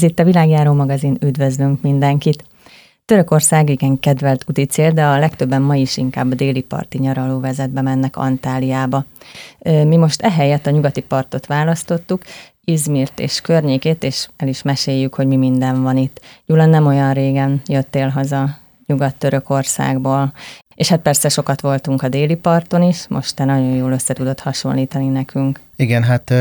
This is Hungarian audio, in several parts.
itt a Világjáró magazin, üdvözlünk mindenkit! Törökország igen kedvelt úticél, de a legtöbben ma is inkább a déli parti nyaralóvezetbe mennek, Antáliába. Mi most ehelyett a nyugati partot választottuk, Izmirt és környékét, és el is meséljük, hogy mi minden van itt. Gyula, nem olyan régen jöttél haza Nyugat-Törökországból, és hát persze sokat voltunk a déli parton is, most te nagyon jól össze tudod hasonlítani nekünk. Igen, hát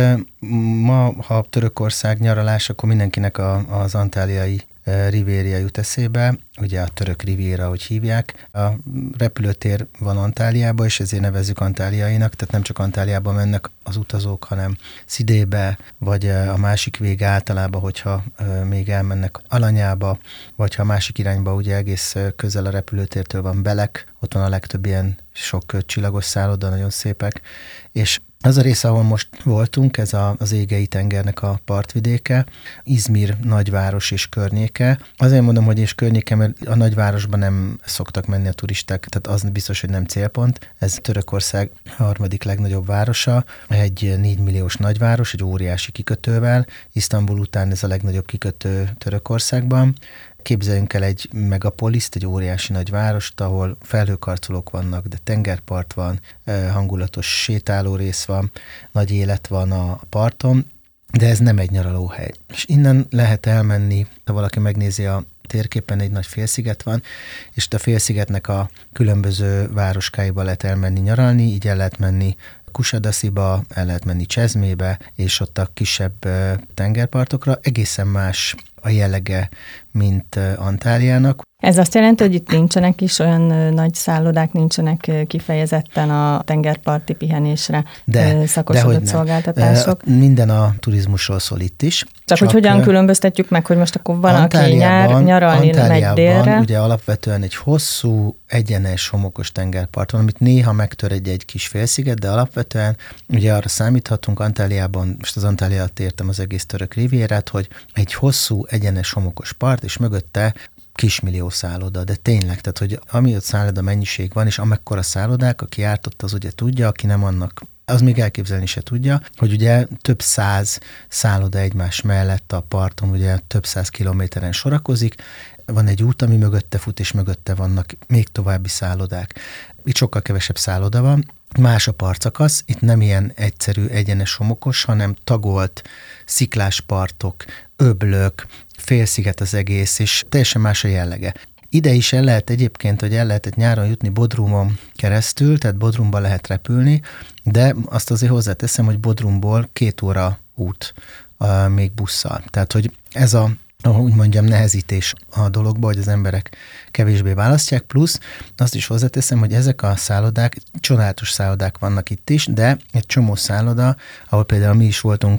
ma, ha Törökország nyaralás, akkor mindenkinek az antáliai Riviera jut eszébe, ugye a török Riviera, ahogy hívják. A repülőtér van Antáliában, és ezért nevezzük antáliainak, tehát nem csak Antáliába mennek az utazók, hanem Szidébe, vagy a másik vége általában, hogyha még elmennek Alanyába, vagy ha a másik irányba, ugye egész közel a repülőtértől van Belek, ott van a legtöbb ilyen sok csillagos szálloda, nagyon szépek, és az a rész, ahol most voltunk, ez az Égei tengernek a partvidéke, Izmir nagyváros és környéke. Azért mondom, hogy és környéke, mert a nagyvárosban nem szoktak menni a turisták, tehát az biztos, hogy nem célpont. Ez Törökország harmadik legnagyobb városa, egy 4 milliós nagyváros, egy óriási kikötővel. Isztambul után ez a legnagyobb kikötő Törökországban. Képzeljünk el egy megapoliszt, egy óriási nagy várost, ahol felhőkarcolók vannak, de tengerpart van, hangulatos sétáló rész van, nagy élet van a parton, de ez nem egy nyaralóhely. És innen lehet elmenni, ha valaki megnézi a térképen, egy nagy félsziget van, és a félszigetnek a különböző városkáiba lehet elmenni nyaralni, így el lehet menni Kusadasiba, el lehet menni Csezmébe, és ott a kisebb tengerpartokra. Egészen más a jellege, mint Antáliának. Ez azt jelenti, hogy itt nincsenek is olyan nagy szállodák, nincsenek kifejezetten a tengerparti pihenésre szakosodott szolgáltatások? Minden a turizmusról szól itt is. Csak hogy hogyan különböztetjük meg, hogy most akkor van, aki nyaralni megy délre? Ugye alapvetően egy hosszú, egyenes, homokos tengerpart van, amit néha megtör egy kis félsziget, de alapvetően ugye arra számíthatunk Antáliában, most az Antáliát értem az egész török rivierát, hogy egy hosszú, egyenes, homokos part, és mögötte kismillió szálloda, de tényleg, tehát hogy ami ott szálloda mennyiség van, és amekkora szállodák, aki járt ott, az ugye tudja, aki nem, annak az még elképzelni se tudja, hogy ugye több száz szálloda egymás mellett a parton, ugye több száz kilométeren sorakozik, van egy út, ami mögötte fut, és mögötte vannak még további szállodák. Itt sokkal kevesebb szálloda van, más a partszakasz, itt nem ilyen egyszerű, egyenes, homokos, hanem tagolt, sziklás partok, öblök, félsziget az egész, és teljesen más a jellege. Ide is el lehet egyébként, hogy el lehetett nyáron jutni Bodrumon keresztül, tehát Bodrumba lehet repülni, de azt azért hozzáteszem, hogy Bodrumból 2 óra út még busszal. Tehát, hogy ez úgy mondjam, nehezítés a dologba, hogy az emberek kevésbé választják, plusz azt is hozzáteszem, hogy ezek a szállodák, csodálatos szállodák vannak itt is, de egy csomó szálloda, ahol például mi is voltunk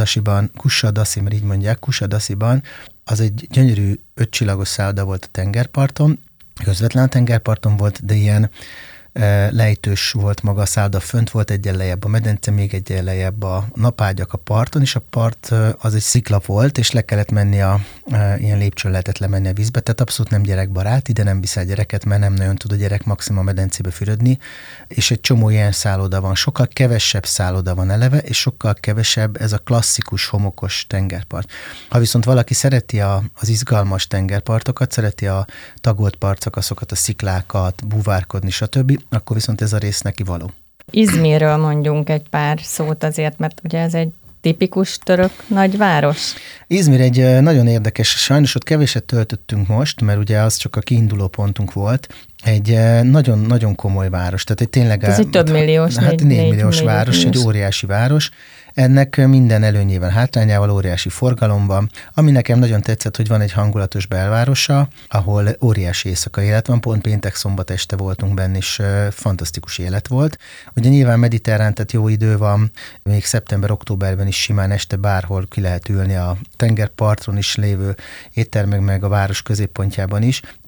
Kusadasiban, az egy gyönyörű 5 csillagos szálloda volt a tengerparton, közvetlen a tengerparton volt, de ilyen lejtős volt maga a szálloda, fönt volt egyen lejjebb a medence, még egyen lejjebb a napágyak a parton, és a part az egy szikla volt, és le kellett menni ilyen lépcsőn lehetett lemenni a vízbe, tehát abszolút nem gyerekbarát, ide nem viszel gyereket, mert nem nagyon tud a gyerek maximum a medencébe fürödni, és egy csomó ilyen szálloda van, sokkal kevesebb szálloda van eleve, és sokkal kevesebb ez a klasszikus homokos tengerpart. Ha viszont valaki szereti az izgalmas tengerpartokat, szereti a tagolt partszakaszokat, a sziklákat, búvárkodni, stb., akkor viszont ez a rész neki való. Izmirről mondjunk egy pár szót azért, mert ugye ez egy tipikus török nagyváros. Izmir egy nagyon érdekes, sajnos ott keveset töltöttünk most, mert ugye az csak a kiinduló pontunk volt, egy nagyon-nagyon komoly város. Tehát egy tényleg... Ez egy több milliós, 4 milliós város, egy óriási város. Ennek minden előnyével, hátrányával, óriási forgalom van. Ami nekem nagyon tetszett, hogy van egy hangulatos belvárosa, ahol óriási éjszakai élet van. Pont péntek-szombat este voltunk benne, és fantasztikus élet volt. Ugye nyilván mediterrán, tehát jó idő van, még szeptember-októberben is simán este bárhol ki lehet ülni a tengerparton is lévő éttermek, meg a város középpontjában is.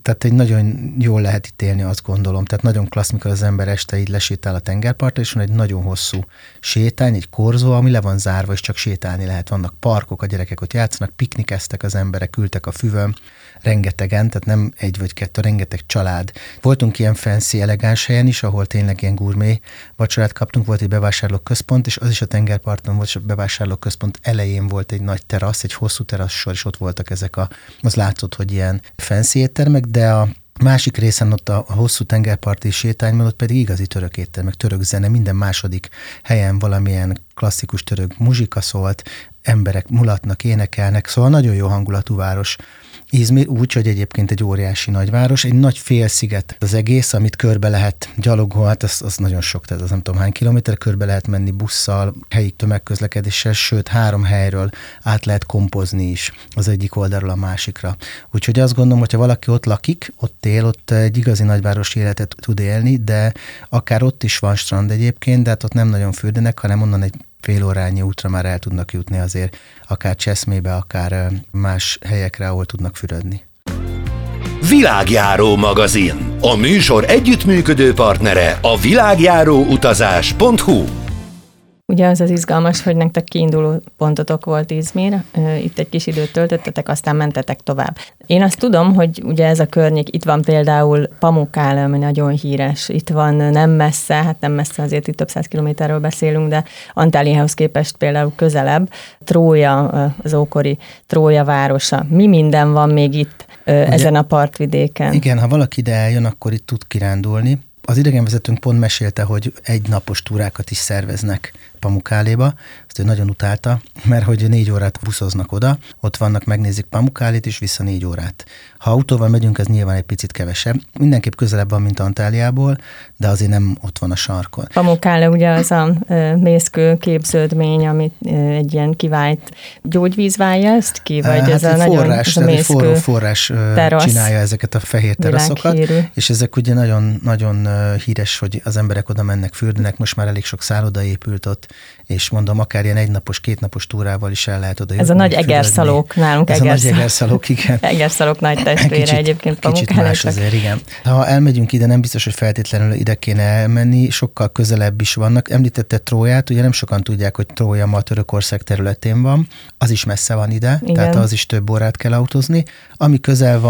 tehát egy nagyon jól lehet itt élni, azt gondolom. Tehát nagyon klassz, mikor az ember este így lesétál a tengerpartra, és van egy nagyon hosszú sétány, egy korzó, ami le van zárva, és csak sétálni lehet. Vannak parkok, a gyerekek ott játszanak, piknikeztek az emberek, ültek a füvön, rengetegen, tehát nem egy vagy kettő, rengeteg család. Voltunk ilyen fancy, elegáns helyen is, ahol tényleg ilyen gurmé vacsorát kaptunk, volt egy bevásárlóközpont, és az is a tengerparton volt, és a bevásárlóközpont elején volt egy nagy terasz, egy hosszú terasszor, és ott voltak ezek az látszott, hogy ilyen fancy éttermek, de a másik részen ott a hosszú tengerparti sétányban ott pedig igazi török éttermek, török zene, minden második helyen valamilyen klasszikus török muzsika szólt, emberek mulatnak, énekelnek, szóval nagyon jó hangulatú város. Izmir úgy, hogy egyébként egy óriási nagyváros, egy nagy félsziget az egész, amit körbe lehet gyalogolni, hát az nagyon sok, tehát az nem tudom hány kilométer, körbe lehet menni busszal, helyi tömegközlekedéssel, sőt 3 helyről át lehet kompozni is az egyik oldalról a másikra. Úgyhogy azt gondolom, hogyha valaki ott lakik, ott él, ott egy igazi nagyvárosi életet tud élni, de akár ott is van strand egyébként, de hát ott nem nagyon fürdenek, hanem onnan egy fél órányi útra már el tudnak jutni azért, akár Cseszmébe, akár más helyekre, ahol tudnak fürödni. Világjáró magazin. A műsor együttműködő partnere a világjáróutazás.hu. Ugye az az izgalmas, hogy nektek kiinduló pontotok volt Izmir, itt egy kis időt töltöttetek, aztán mentetek tovább. Én azt tudom, hogy ugye ez a környék, itt van például Pamukkale, ami nagyon híres, itt van nem messze, hát nem messze, azért itt több 100 kilométerről beszélünk, de Antáliához képest például közelebb, Trója, az ókori Trója városa. Mi minden van még itt ezen a partvidéken? Igen, ha valaki ide eljön, akkor itt tud kirándulni. Az idegenvezetőnk pont mesélte, hogy egynapos túrákat is szerveznek Pamukkáléba, azt ő nagyon utálta, mert hogy 4 órát buszoznak oda, ott vannak, megnézik Pamukkálét, és vissza 4 órát. Ha autóval megyünk, az nyilván egy picit kevesebb. Mindenképp közelebb van, mint Antáliából, de azért nem ott van a sarkon. Pamukkále ugye az a mészkő képződmény, amit egy ilyen kivált gyógyvíz válja ezt ki, vagy hát ez a forrás, nagyon ez a mészkő forrás terasz, csinálja ezeket a fehér teraszokat, és ezek ugye nagyon, nagyon híres, hogy az emberek oda mennek, fürdenek, most már elég sok szálloda épült ott, és mondom, akár ilyen 1 napos, 2 napos túrával is el lehet oda jutni. Ez a nagy egerszalók nálunk. Ez a nagy egerszalók, igen. Egerszalók nagy testvére egyébként Pamukkále. Kicsit más azért, igen. Ha elmegyünk ide, nem biztos, hogy feltétlenül ide kéne elmenni, sokkal közelebb is vannak. Említette Tróját, ugye nem sokan tudják, hogy Trója ma Törökország területén van, az is messze van ide, igen. Tehát az is több órát kell autózni. Ami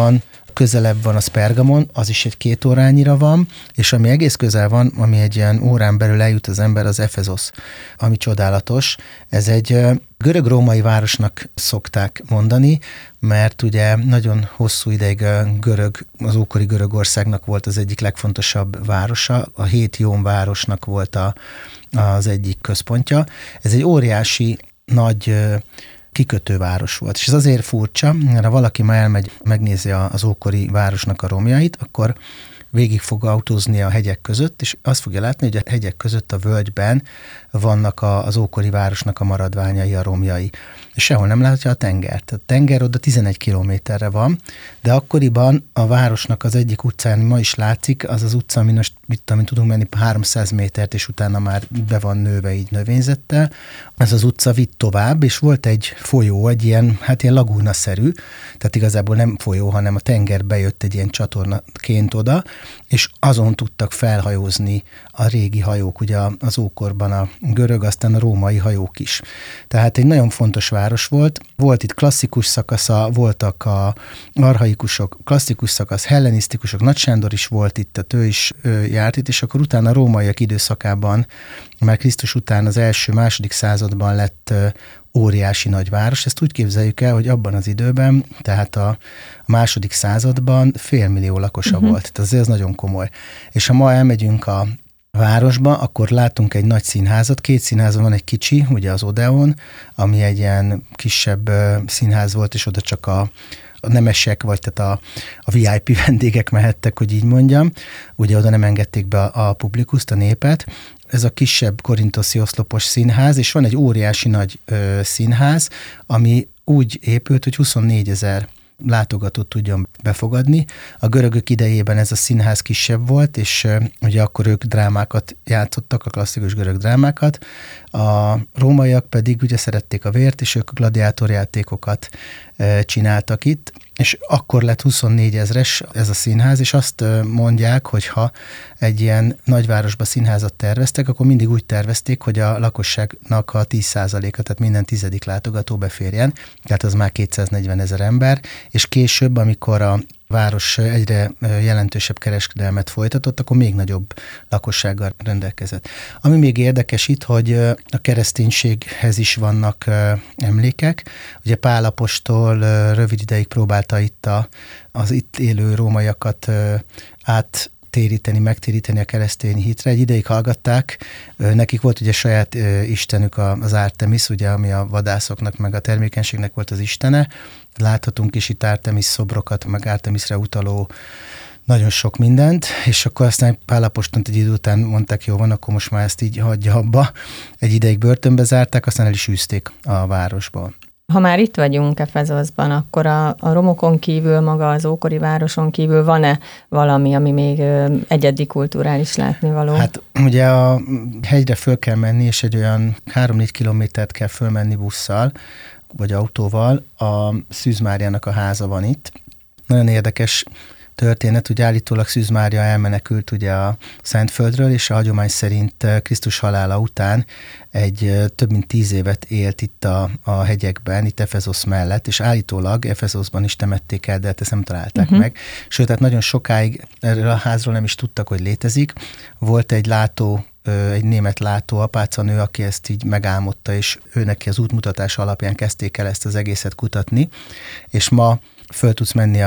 közelebb van az Pergamon, az is egy 2 órányira van, és ami egész közel van, ami egy ilyen órán belül eljut az ember, az Efezosz, ami csodálatos. Ez egy görög-római városnak szokták mondani, mert ugye nagyon hosszú ideig az ókori Görögországnak volt az egyik legfontosabb városa, a 7 Jón városnak volt az egyik központja. Ez egy óriási, nagy kikötőváros volt. És ez azért furcsa, mert ha valaki már elmegy, megnézi az ókori városnak a romjait, akkor végig fog autózni a hegyek között, és azt fogja látni, hogy a hegyek között a völgyben vannak az ókori városnak a maradványai, a romjai. És sehol nem látja a tengert. A tenger oda 11 kilométerre van, de akkoriban a városnak az egyik utcán, ma is látszik, az az utca, ami most tudunk menni 300 métert, és utána már be van nőve így növényzettel. Ez az utca vitt tovább, és volt egy folyó, egy ilyen lagúnaszerű, tehát igazából nem folyó, hanem a tenger bejött egy ilyen csatornaként oda, és azon tudtak felhajózni a régi hajók, ugye az ókorban a görög, aztán a római hajók is. Tehát egy nagyon fontos város volt. Volt itt klasszikus szakasza, voltak a archaikusok, klasszikus szakasz, hellenisztikusok, Nagy Sándor is volt itt, ő is járt itt, és akkor utána a rómaiak időszakában, már Krisztus után az első-második században lett óriási nagyváros. Ezt úgy képzeljük el, hogy abban az időben, tehát a második században 500 000 lakosa volt. Tehát azért ez nagyon komoly. És ha ma elmegyünk a városba, akkor látunk egy nagy színházat. 2 színház van, egy kicsi, ugye az Odeon, ami egy ilyen kisebb színház volt, és oda csak a nemesek, vagy tehát a VIP vendégek mehettek, hogy így mondjam. Ugye oda nem engedték be a publikuszt, a népet. Ez a kisebb korinthoszi oszlopos színház, és van egy óriási nagy színház, ami úgy épült, hogy 24 000 látogatót tudjon befogadni. A görögök idejében ez a színház kisebb volt, és ugye akkor ők drámákat játszottak, a klasszikus görög drámákat. A rómaiak pedig ugye szerették a vért, és ők gladiátorjátékokat csináltak itt. és akkor lett 24 000-es ez a színház, és azt mondják, hogy ha egy ilyen nagyvárosba színházat terveztek, akkor mindig úgy tervezték, hogy a lakosságnak a 10%-a, tehát minden 10. látogató beférjen, tehát az már 240 000 ember, és később, amikor a város egyre jelentősebb kereskedelmet folytatott, akkor még nagyobb lakossággal rendelkezett. Ami még érdekes itt, hogy a kereszténységhez is vannak emlékek. Ugye Pál apostol rövid ideig próbálta itt az itt élő rómaiakat megtéríteni a keresztény hitre. Egy ideig hallgatták, nekik volt ugye saját istenük, az Artemis, ugye, ami a vadászoknak, meg a termékenységnek volt az istene. Láthatunk is itt Artemis szobrokat, meg Artemisre utaló nagyon sok mindent, és akkor aztán Pál apostol egy idő után mondták, jó van, akkor most már ezt így hagyja abba. Egy ideig börtönbe zárták, aztán el is űzték a városból. Ha már itt vagyunk Efezoszban, akkor a romokon kívül, maga az ókori városon kívül van-e valami, ami még egyedi kulturális látnivaló? Hát ugye a hegyre föl kell menni, és egy olyan 3-4 kilométert kell fölmenni busszal, vagy autóval. A Szűz Máriának a háza van itt. Nagyon érdekes történet, hogy állítólag Szűz Mária elmenekült ugye a Szentföldről, és a hagyomány szerint Krisztus halála után több mint 10 évet élt itt a hegyekben, itt Efezosz mellett, és állítólag Efezoszban is temették el, de hát ezt nem találták meg. Sőt, tehát nagyon sokáig erről a házról nem is tudtak, hogy létezik. Volt egy német látó, apácanő, aki ezt így megálmodta, és ő neki az útmutatás alapján kezdték el ezt az egészet kutatni, és ma föl tudsz menni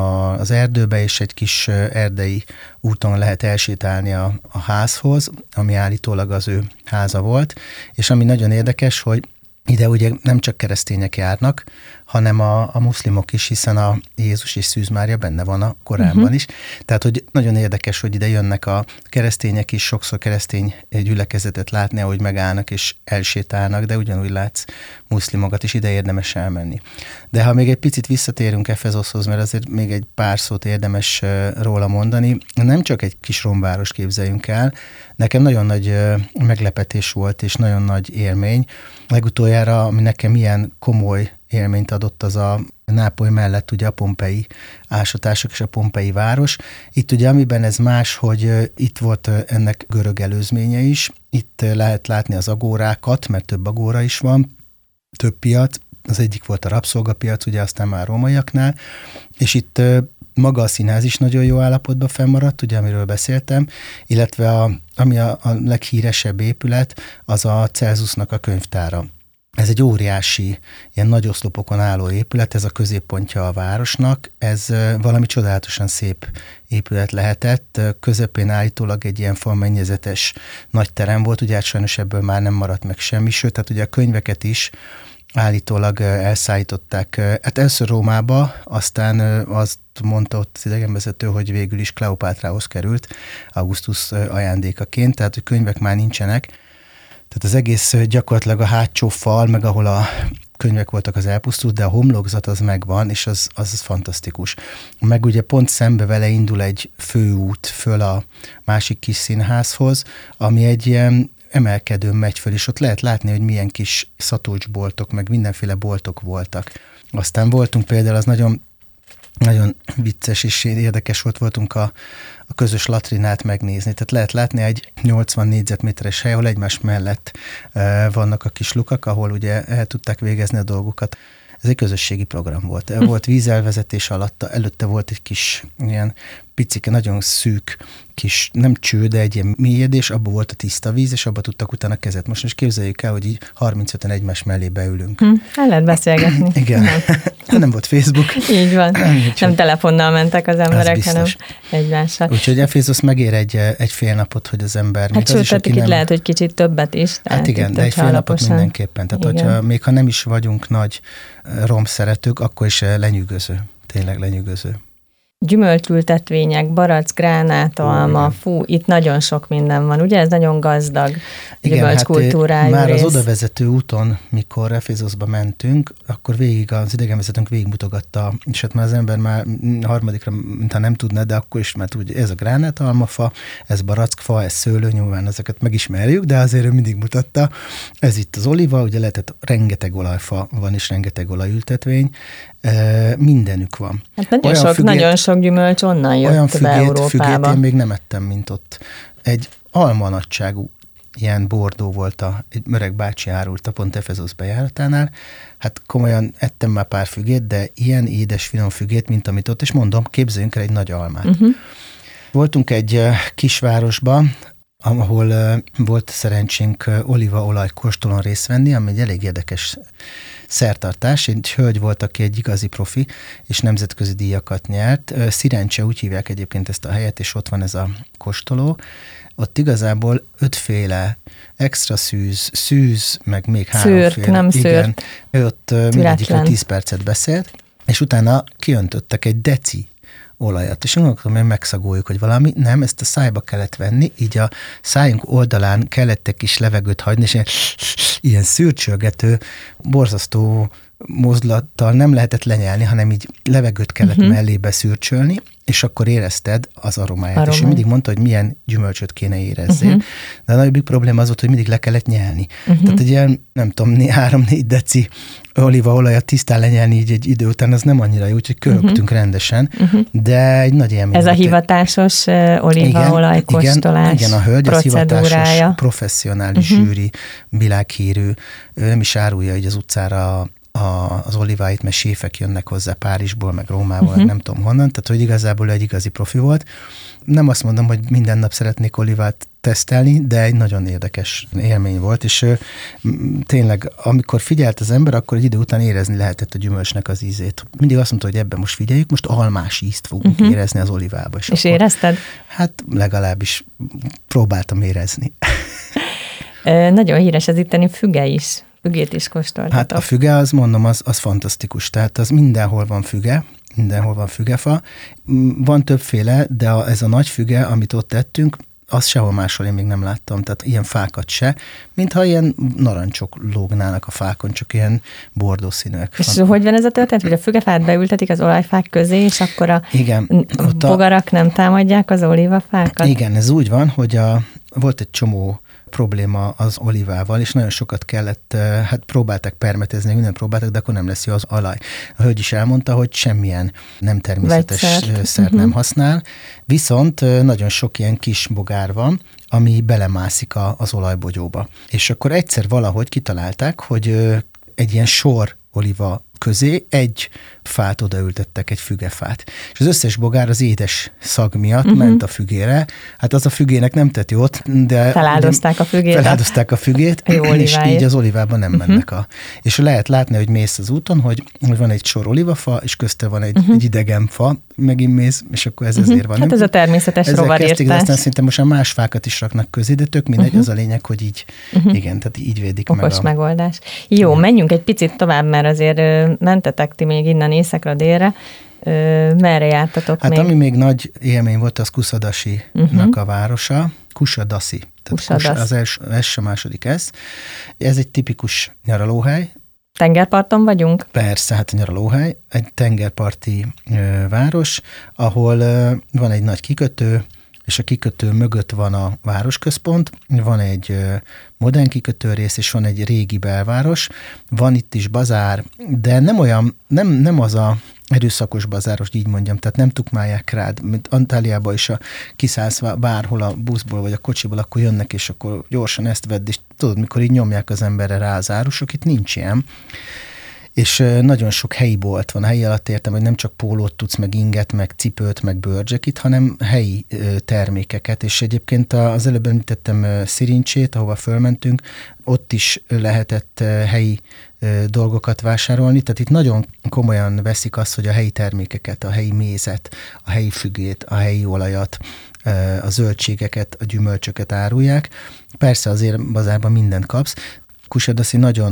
az erdőbe, és egy kis erdei úton lehet elsétálni a házhoz, ami állítólag az ő háza volt, és ami nagyon érdekes, hogy ide ugye nem csak keresztények járnak, hanem a muszlimok is, hiszen a Jézus és Szűz Mária benne van a Koránban is. Tehát, hogy nagyon érdekes, hogy ide jönnek a keresztények is, sokszor keresztény gyülekezetet látni, ahogy megállnak és elsétálnak, de ugyanúgy látsz muszlimokat is, ide érdemes elmenni. De ha még egy picit visszatérünk Efezoszhoz, mert azért még egy pár szót érdemes róla mondani, nem csak egy kis romváros képzeljünk el, nekem nagyon nagy meglepetés volt, és nagyon nagy élmény. Legutoljára, ami nekem ilyen komoly élményt adott, az a Nápoly mellett ugye a pompei ásatások és a pompei város. Itt ugye amiben ez más, hogy itt volt ennek görög előzménye is, itt lehet látni az agórákat, mert több agóra is van, több piac, az egyik volt a rabszolgapiac, ugye aztán már rómaiaknál, és itt maga a színház is nagyon jó állapotban fennmaradt, ugye amiről beszéltem, illetve ami a leghíresebb épület, az a Celsusnak a könyvtára. Ez egy óriási, ilyen nagy oszlopokon álló épület, ez a középpontja a városnak, ez valami csodálatosan szép épület lehetett, közepén állítólag egy ilyen falmennyezetes nagy terem volt, ugye hát sajnos ebből már nem maradt meg semmi, sőt, tehát ugye a könyveket is állítólag elszállították. Hát először Rómába, aztán azt mondta ott az idegenvezető, hogy végül is Kleopátrához került Augustus ajándékaként, tehát hogy könyvek már nincsenek. Tehát az egész gyakorlatilag a hátsó fal, meg ahol a könyvek voltak, az elpusztult, de a homlokzat az megvan, és az fantasztikus. Meg ugye pont szembe vele indul egy főút föl a másik kis színházhoz, ami egy ilyen emelkedőn megy föl, és ott lehet látni, hogy milyen kis szatócsboltok, meg mindenféle boltok voltak. Aztán voltunk például, az nagyon vicces és érdekes voltunk a közös latrinát megnézni. Tehát lehet látni egy 80 négyzetméteres hely, ahol egymás mellett vannak a kis lukak, ahol ugye el tudták végezni a dolgukat. Ez egy közösségi program volt. Volt vízelvezetés alatta, előtte volt egy kis ilyen picike, nagyon szűk kis, nem cső, de egy ilyen mélyedés, abban volt a tiszta víz, és abban tudtak utána kezet. Most képzeljük el, hogy így 35-en egymás mellé beülünk. El lehet beszélgetni. Igen. Nem volt Facebook. Így van. Nem telefonnal mentek az emberek, hanem egymással. Úgyhogy Efézosz megér egy fél napot, hogy az ember... Hát sőt, tehát itt lehet, hogy kicsit többet is. Hát igen, de egy fél napot mindenképpen. Tehát hogyha, még ha nem is vagyunk nagy rom szeretők, akkor is lenyűgöző. Tényleg lenyűgöző. gyümölcsültetvények, barack, gránátalma, itt nagyon sok minden van, ugye? Ez nagyon gazdag gyümölcskultúrájú már rész. az odavezető úton, mikor Efézuszba mentünk, akkor végig az idegenvezetőnk végigmutogatta, és hát már az ember már harmadikra, mintha nem tudna, de akkor is már tudja, ez a gránátalmafa, ez barackfa, ez szőlő, nyilván ezeket megismerjük, de azért ő mindig mutatta. Ez itt az oliva, ugye lehetett rengeteg olajfa van, és rengeteg olajültetvény, mindenük van. Hát nagyon sok gyümölcs onnan jött be Európába. Fügét én még nem ettem, mint ott. Egy alma nagyságú ilyen bordó volt, egy öreg bácsi árulta pont Efezusz bejáratánál. Hát komolyan ettem már pár fügét, de ilyen édes, finom fügét, mint amit ott, és mondom, képzeljünk el egy nagy almát. Voltunk egy kisvárosban, ahol volt szerencsénk olívaolaj kóstolón részt venni, ami egy elég érdekes szertartás. Egy hölgy volt, aki egy igazi profi, és nemzetközi díjakat nyert. Szirencse, úgy hívják egyébként ezt a helyet, és ott van ez a kóstoló. Ott igazából 5 féle extra szűz, meg még 3 féle. Nem szőrt. Ő ott mindegyikről 10 percet beszélt, és utána kiöntöttek egy deci olajat, és gondolkodom, hogy megszagoljuk, hogy valami, nem, ezt a szájba kellett venni, így a szájunk oldalán kellett egy kis levegőt hagyni, és ilyen szürcsölgető, borzasztó mozdulattal nem lehetett lenyelni, hanem így levegőt kellett mellébe szürcsölni, és akkor érezted az aromáját. És ő mindig mondta, hogy milyen gyümölcsöt kéne érezzél. De a nagyobbik probléma az volt, hogy mindig le kellett nyelni. Tehát egy ilyen, nem tudom, 3-4 deci olívaolajat tisztán lenyelni így egy idő után, az nem annyira jó, úgyhogy köhögtünk rendesen, de egy nagy élmény. Ez a hivatásos olívaolaj kóstolás igen, a hölgy, az hivatásos, professzionális zsűri, világhírű, ő nem is árulja így az utcára az oliváit, mert séfek jönnek hozzá Párizsból, meg Rómából, nem tudom honnan, tehát hogy igazából egy igazi profi volt. Nem azt mondom, hogy minden nap szeretnék olivát tesztelni, de egy nagyon érdekes élmény volt, és tényleg, amikor figyelt az ember, akkor egy idő után érezni lehetett a gyümölcsnek az ízét. Mindig azt mondta, hogy ebben most figyeljük, most almás ízt fogunk érezni az olivába. És akkor, érezted? Hát legalábbis próbáltam érezni. Nagyon híres az itteni füge is. Fügét is kóstoltatok. Hát a füge, az mondom, az fantasztikus. Tehát az mindenhol van füge, mindenhol van fügefa. Van többféle, de ez a nagy füge, amit ott tettünk, azt sehol máshol én még nem láttam, tehát ilyen fákat se, mintha ilyen narancsok lógnának a fákon, csak ilyen bordószínűek. És hogy van ez a történet, hogy a fügefát beültetik az olajfák közé, és akkor a bogarak nem támadják az olívafákat? Igen, ez úgy van, hogy volt egy csomó probléma az olivával, és nagyon sokat kellett, hát próbálták permetezni, minden próbáltak, de akkor nem lesz jó az olaj. A hölgy is elmondta, hogy semmilyen nem természetes szert nem használ, viszont nagyon sok ilyen kis bogár van, ami belemászik az olajbogyóba. És akkor egyszer valahogy kitalálták, hogy egy ilyen sor oliva közé egy fát odaültettek, egy fügefát. És az összes bogár az édes szag miatt ment a fügére. Hát az a fügének nem tett jót, de feláldozták a fügét, és így az olivában nem mennek És lehet látni, hogy mész az úton, hogy van egy sor olivafa, és közte van egy idegen fa, megint mész, és akkor ez ezért van. Hát ez a természetes rovarírtás. De aztán szinte most már más fákat is raknak közé, de tök mindegy, az a lényeg, hogy így, igen, tehát így védik okos meg megoldás. Jó, menjünk egy picit tovább, mert azért mentetek ti még innen északra délre. Merre jártatok még? Hát ami még nagy élmény volt, az Kusadasi-nak a városa. Kusadasi. Tehát az első, második ez. Ez egy tipikus nyaralóhely. Tengerparton vagyunk? Persze, hát a nyaralóhely. Egy tengerparti város, ahol van egy nagy kikötő, és a kikötő mögött van a városközpont, van egy modern kikötőrész, és van egy régi belváros, van itt is bazár, de nem olyan, nem az a erőszakos bazáros, így mondjam, tehát nem tukmálják rád, mint Antáliában is, kiszállsz bárhol a buszból, vagy a kocsiból, akkor jönnek, és akkor gyorsan ezt vedd, és tudod, mikor így nyomják az emberre rá az árusok, itt nincs ilyen. És nagyon sok helyi bolt van. A helyi alatt értem, hogy nem csak pólót tudsz, meg inget, meg cipőt, meg bőrcsekit, hanem helyi termékeket. És egyébként az előbb említettem Szirincsét, ahova fölmentünk, ott is lehetett helyi dolgokat vásárolni. Tehát itt nagyon komolyan veszik azt, hogy a helyi termékeket, a helyi mézet, a helyi fügét, a helyi olajat, a zöldségeket, a gyümölcsöket árulják. Persze azért bazárban mindent kapsz. Kusadasi nagyon,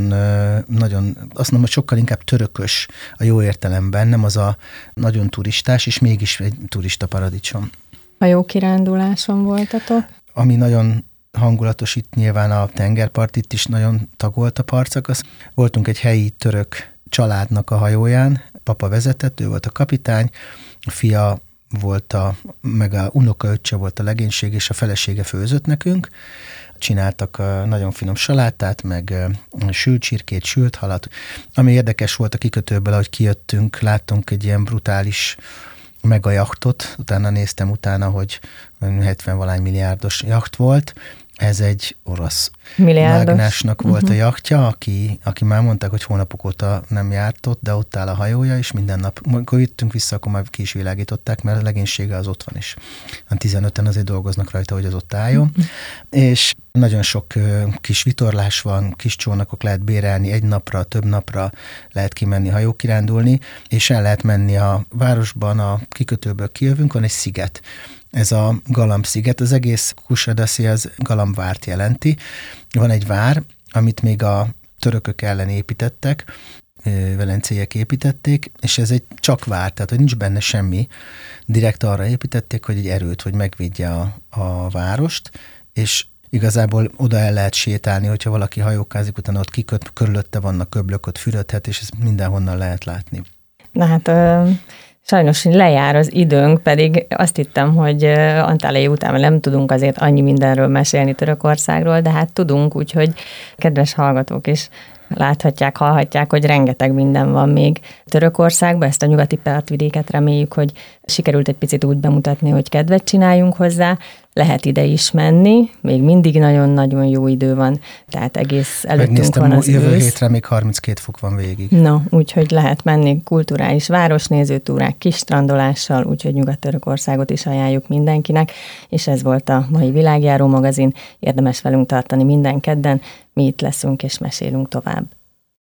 azt mondom, hogy sokkal inkább törökös a jó értelemben, nem az a nagyon turistás, és mégis egy turista paradicsom. Hajókiránduláson voltatok? Ami nagyon hangulatos itt nyilván a tengerpart, itt is nagyon tagolt a partszakasz. Voltunk egy helyi török családnak a hajóján, papa vezetett, ő volt a kapitány, a fia volt meg a unokaöccse volt a legénység, és a felesége főzött nekünk. Csináltak nagyon finom salátát, meg sült csirkét, sült halat. Ami érdekes volt a kikötőből, ahogy kijöttünk, láttunk egy ilyen brutális megajachtot, utána néztem hogy 70-valány milliárdos jacht volt. Ez egy orosz mágnásnak volt a jachtja, aki már mondták, hogy hónapok óta nem járt ott, de ott áll a hajója, és minden nap, amikor jöttünk vissza, akkor már ki is világították, mert a legénysége az ott van is. 15-en azért dolgoznak rajta, hogy az ott álljon. És nagyon sok kis vitorlás van, kis csónakok lehet bérelni, egy napra, több napra lehet kimenni hajókirándulni, és el lehet menni a városban, a kikötőből kijövünk, van egy sziget. Ez a Galamb-sziget, az egész Kusadasi az Galambvárt jelenti. Van egy vár, amit még a törökök ellen építettek, velencéiek építették, és ez egy csak vár, tehát hogy nincs benne semmi. Direkt arra építették, hogy egy erőt, hogy megvédje a várost, és igazából oda el lehet sétálni, hogyha valaki hajókázik, utána ott kiköt, körülötte vannak köblök, ott fürödhet, és ezt mindenhonnan lehet látni. Na hát sajnos lejár az időnk, pedig azt hittem, hogy Antáliai után nem tudunk azért annyi mindenről mesélni Törökországról, de hát tudunk, úgyhogy kedves hallgatók is láthatják, hallhatják, hogy rengeteg minden van még Törökországban. Ezt a nyugati partvidéket reméljük, hogy sikerült egy picit úgy bemutatni, hogy kedvet csináljunk hozzá. Lehet ide is menni, még mindig nagyon-nagyon jó idő van, tehát egész előttünk van az jövő ősz. hétre még 32 fok van végig. No, úgyhogy lehet menni kulturális városnézőtúrák, kis strandolással, úgyhogy Nyugat-Törökországot is ajánljuk mindenkinek, és ez volt a mai Világjáró magazin. Érdemes velünk tartani minden kedden, mi itt leszünk és mesélünk tovább.